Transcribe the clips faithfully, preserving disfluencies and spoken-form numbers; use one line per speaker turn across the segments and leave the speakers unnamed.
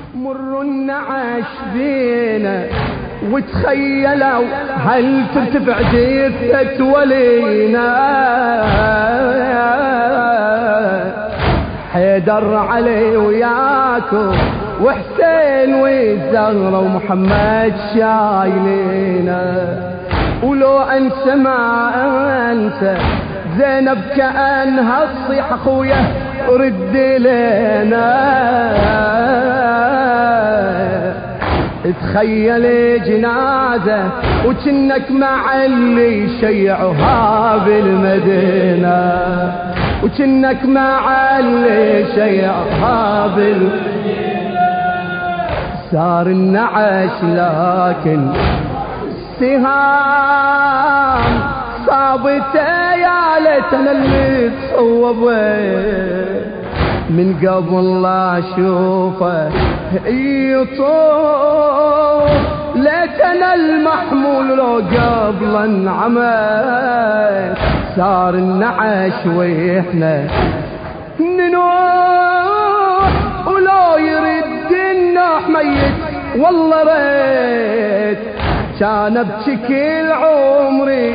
مر النعش بينا وتخيلوا هل ترتفع جثة ولينا، حيدر علي وياكم وحسين والزهرة ومحمد شايلينا. ولو انسى ما انسى زينب كأنها تصيح اخويا رد لنا. تخيل جنازة وكنك مع اللي شيعوها بالمدينة، وكنك مع اللي شيعوها بالمدينة. صار النعش لكن سهام صابته يا ليتنا اللي تصوبه من قبل لا اشوفه يطوف. ليتنا المحمول لو قبل انعمل. صار النعش واحنا ننوح ولو يرد النوح ميت والله ريت كان ابكي كل عمري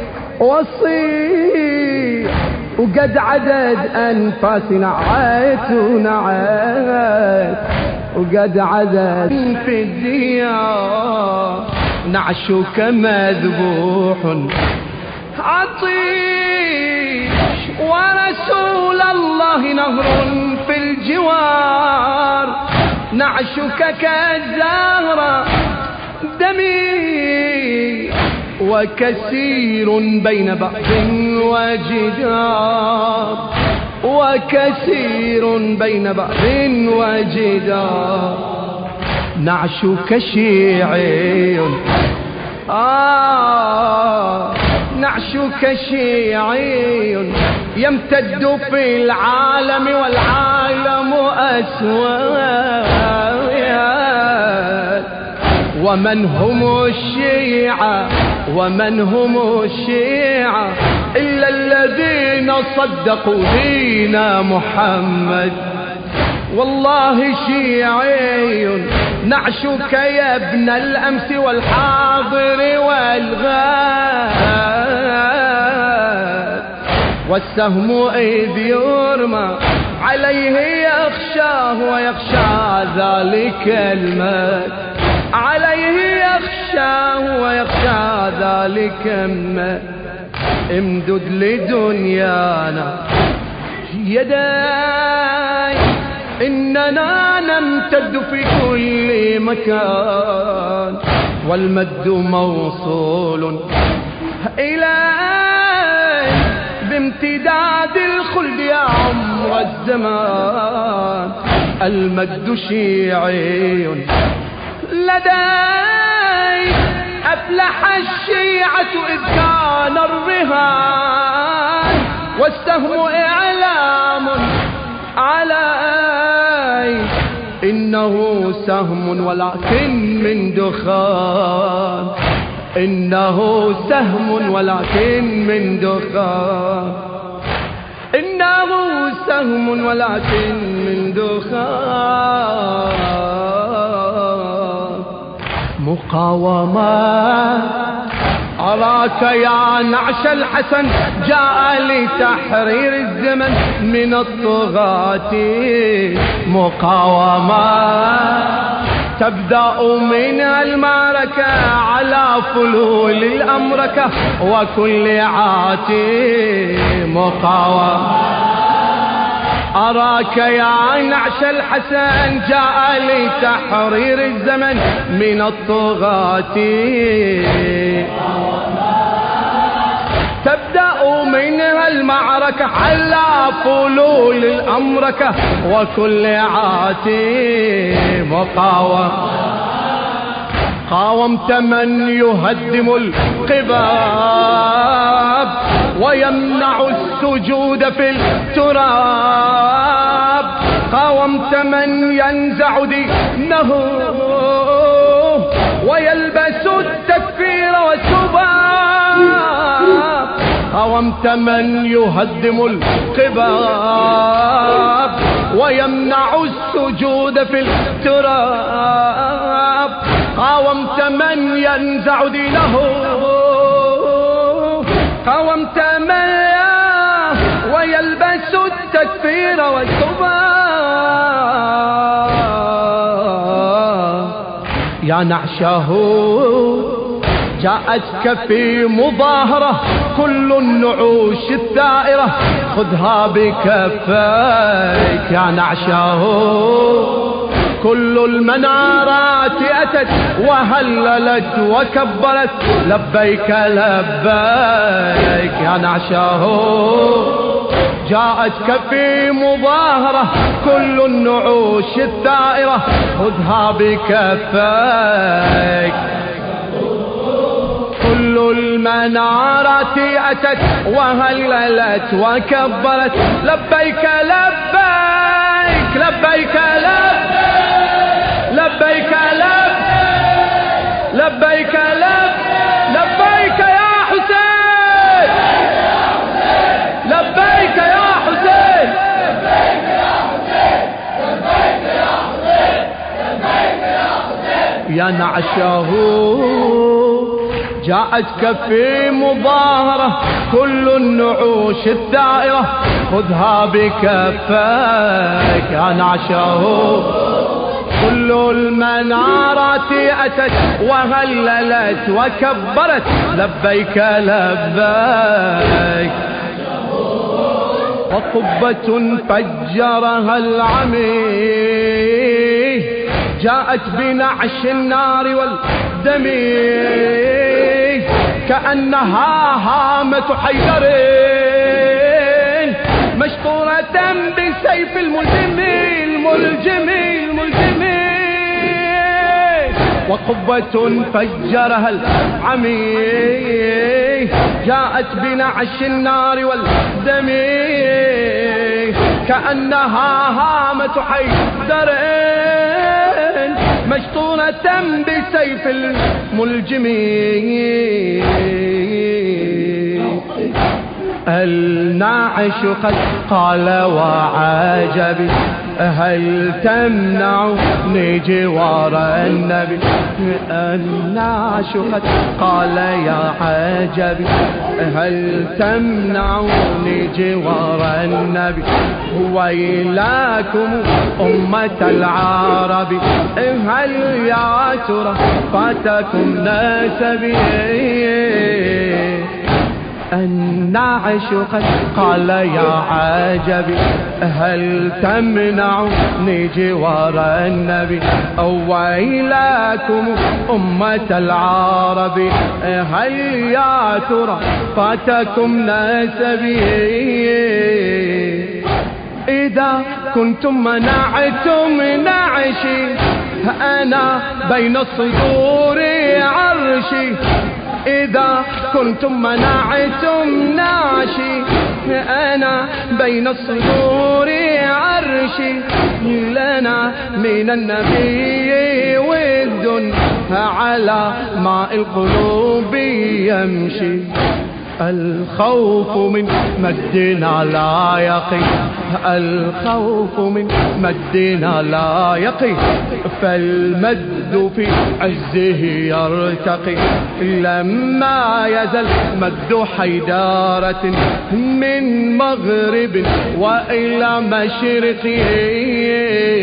وصيح. وقد عدد أنفاسي نعيت ونعيت، وقد عدد في الديار نعشك مذبوح عطيش. ورسول الله نهر في الجوار نعشك كالزهرة دمي. وكثير بين بعض وجدار، وكثير بين بعض وجدار نعشك شيعي. آه نعشك شيعي يمتد في العالم والعالم أسود. ومن هم الشيعة ومن هم الشيعة إلا الذين صدقوا دين محمد. والله شيعي نعشك يا ابن الأمس والحاضر والغاد. والسهم إذ يرمى عليه يخشاه ويخشى ذلك الموت، عليه يخشاه ويخشى ذلك الموت. امدد لدنيانا يداي إننا نمتد في كل مكان، والمد موصول إليه بامتداد الخلد يا عمر الزمان. المد شيعي لدي أفلح الشيعة إذ كان الرهان، والسهم إعلام علي إنه سهم ولكن من دخان. إنه سهم ولكن من دخان. إنه سهم ولكن من دخان. مقاومة أراك يا نعش الحسن جاء لتحرير الزمن من الطغاة. مقاومة تبدأ من المعركة على فلول الأمركة وكل عاتي. مقاومة أراك يا نعش الحسن جاء لتحرير الزمن من الطغاة. تبدأ منها المعركة على فلول الأمركة وكل عاتي. مقاومة قاومت من يهدم القباب ويمنع السجود في التراب. قاومت من ينزع دينه ويلبس التكفير والسباب. قاومت من يهدم القباب ويمنع السجود في التراب. قاومت من ينزع دينه، قاومت من ويلبس التكفير والسباب. يا نعشه جاءتك في مظاهرة كل النعوش الثائرة، خذها بكفيك. يا نعشه كل المنارات أتت وهللت وكبرت، لبيك لبيك. يا نعشه جاءتك في مظاهرة كل النعوش الثائرة، خذها بكفيك. كل المنارات أتت وهللت وكبرت، لبيك لبيك لبيك لبيك لبيك لبيك لبيك لبيك يا حسين، لبيك يا حسين، لبيك يا حسين، لبيك يا حسين، لبيك يا حسين. يا نعشه جاءتك في مظاهرة كل النعوش الثائرة، خذها بكفيك. يا نعشه كل المنارات أتت وهللت وكبرت، لبيك لبيك. وقبة فجرها العمي جاءت بنعش النار والدم، كأنها هامة حيدر مشطورة بسيف الملجم الملجم الملجم. وقبة فجرها العمي جاءت بنعش النار والدم، كأنها هامة حيدر مشطورة بسيف الملجم. الناعش قد قال وعجبي، هل تمنعني جوار النبي؟ الناعش قد قال يا عجبي، هل تمنعني جوار النبي؟ ويلاكم أمة العرب، هل يا ترى فاتكم نسبي؟ الناعش قد قال يا عجبي، هل تمنعني جوار النبي؟ ويلاكم أمة العرب، هل يا ترى فاتكم نسبي؟ إذا كنتم منعتم نعشي، أنا بين الصدور عرشي. إذا كنتم منعتم نعشي، أنا بين الصدور عرشي. لنا من النبي ود على ماء القلوب يمشي. الخوف من مدنا لا يقي، الخوف من مدنا لا يقي، فالمد في عزه يرتقي. لما يزل مد حيدارة من مغرب وإلى مشرق،